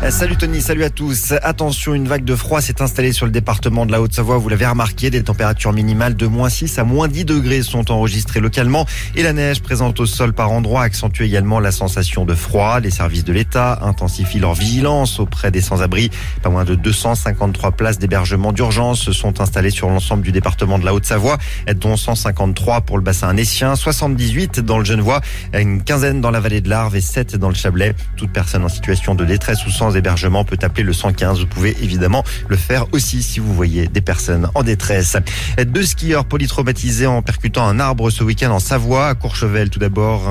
Salut Tony, salut à tous. Attention, une vague de froid s'est installée sur le département de la Haute-Savoie. Vous l'avez remarqué, des températures minimales de -6 à -10 degrés sont enregistrées localement. Et la neige présente au sol par endroits accentue également la sensation de froid. Les services de l'État intensifient leur vigilance auprès des sans-abri. Pas moins de 253 places d'hébergement d'urgence sont installées sur l'ensemble du département de la Haute-Savoie, dont 153 pour le bassin annécien, 78 dans le Genevois, une quinzaine dans la vallée de l'Arve et 7 dans le Chablais. Toute personne en situation de détresse ou sans hébergement peut appeler le 115. Vous pouvez évidemment le faire aussi si vous voyez des personnes en détresse. 2 skieurs polytraumatisés en percutant un arbre ce week-end en Savoie. À Courchevel, tout d'abord,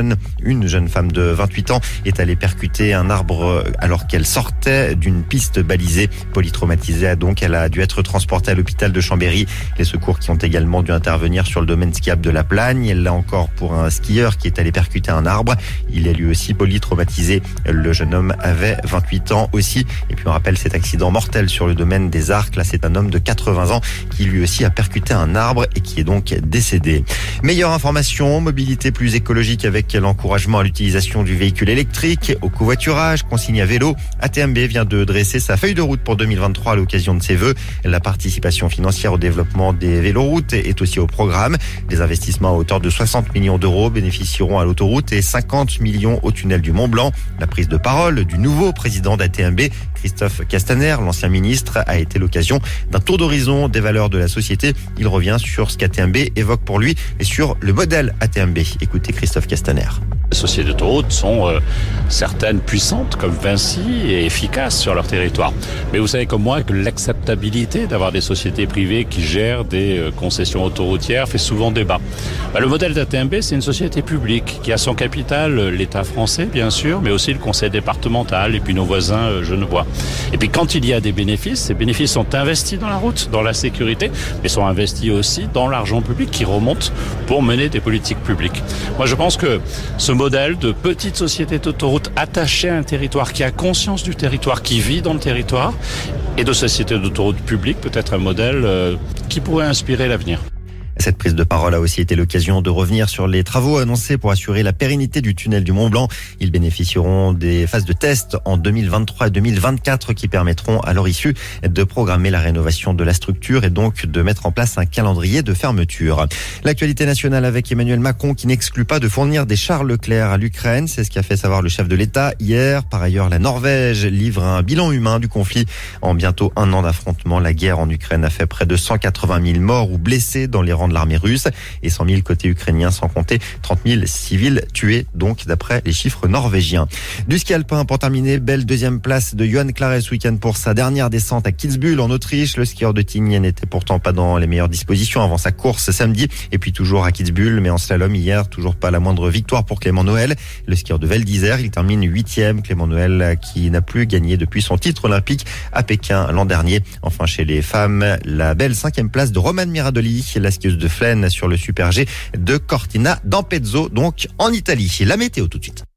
une jeune femme de 28 ans est allée percuter un arbre alors qu'elle sortait d'une piste balisée. Polytraumatisée, donc, elle a dû être transportée à l'hôpital de Chambéry. Les secours qui ont également dû intervenir sur le domaine skiable de la Plagne. Et là encore pour un skieur qui est allé percuter un arbre. Il est lui aussi polytraumatisé. Le jeune homme avait 28 ans aussi. Et puis on rappelle cet accident mortel sur le domaine des Arcs. Là, c'est un homme de 80 ans qui lui aussi a percuté un arbre et qui est donc décédé. Meilleure information, mobilité plus écologique avec l'encouragement à l'utilisation du véhicule électrique, au covoiturage, consigne à vélo. ATMB vient de dresser sa feuille de route pour 2023 à l'occasion de ses vœux. La participation financière au développement des véloroutes est aussi au programme. Des investissements à hauteur de 60 millions d'euros bénéficieront à l'autoroute et 50 millions au tunnel du Mont-Blanc. La prise de parole du nouveau président d'ATMB, Christophe Castaner, l'ancien ministre, a été l'occasion d'un tour d'horizon des valeurs de la société. Il revient sur ce qu'ATMB évoque pour lui et sur le modèle ATMB. Écoutez Christophe Castaner. Les sociétés d'autoroutes sont certaines puissantes comme Vinci et efficaces sur leur territoire. Mais vous savez comme moi que l'acceptabilité d'avoir des sociétés privées qui gèrent des concessions autoroutières fait souvent débat. Le modèle d'ATMB, c'est une société publique qui a son capital, l'État français bien sûr, mais aussi le conseil départemental et puis nos voisins genevois. Et puis quand il y a des bénéfices, ces bénéfices sont investis dans la route, dans la sécurité, mais sont investis aussi dans l'argent public qui remonte pour mener des politiques publiques. Moi je pense que ce modèle de petite société d'autoroute attachée à un territoire, qui a conscience du territoire, qui vit dans le territoire, et de société d'autoroute publique peut être un modèle qui pourrait inspirer l'avenir. Cette prise de parole a aussi été l'occasion de revenir sur les travaux annoncés pour assurer la pérennité du tunnel du Mont-Blanc. Ils bénéficieront des phases de test en 2023 et 2024 qui permettront à leur issue de programmer la rénovation de la structure et donc de mettre en place un calendrier de fermeture. L'actualité nationale avec Emmanuel Macron qui n'exclut pas de fournir des chars Leclerc à l'Ukraine. C'est ce qu'a fait savoir le chef de l'État hier. Par ailleurs, la Norvège livre un bilan humain du conflit. En bientôt 1 an d'affrontement, la guerre en Ukraine a fait près de 180 000 morts ou blessés dans les rangs de l'armée russe et 100 000 côté ukrainien, sans compter 30 000 civils tués, donc d'après les chiffres norvégiens. Du ski alpin pour terminer, belle deuxième place de Johan Claret ce week-end pour sa dernière descente à Kitzbühel en Autriche. Le skieur de Tignes n'était pourtant pas dans les meilleures dispositions avant sa course samedi et puis toujours à Kitzbühel, mais en slalom hier, toujours pas la moindre victoire pour Clément Noël. Le skieur de Val d'Isère, il termine 8e. Clément Noël qui n'a plus gagné depuis son titre olympique à Pékin l'an dernier. Enfin chez les femmes, la belle 5e place de Romane Miradoli, la skieuse de Flaine sur le Super G de Cortina d'Ampezzo, donc en Italie. La météo tout de suite.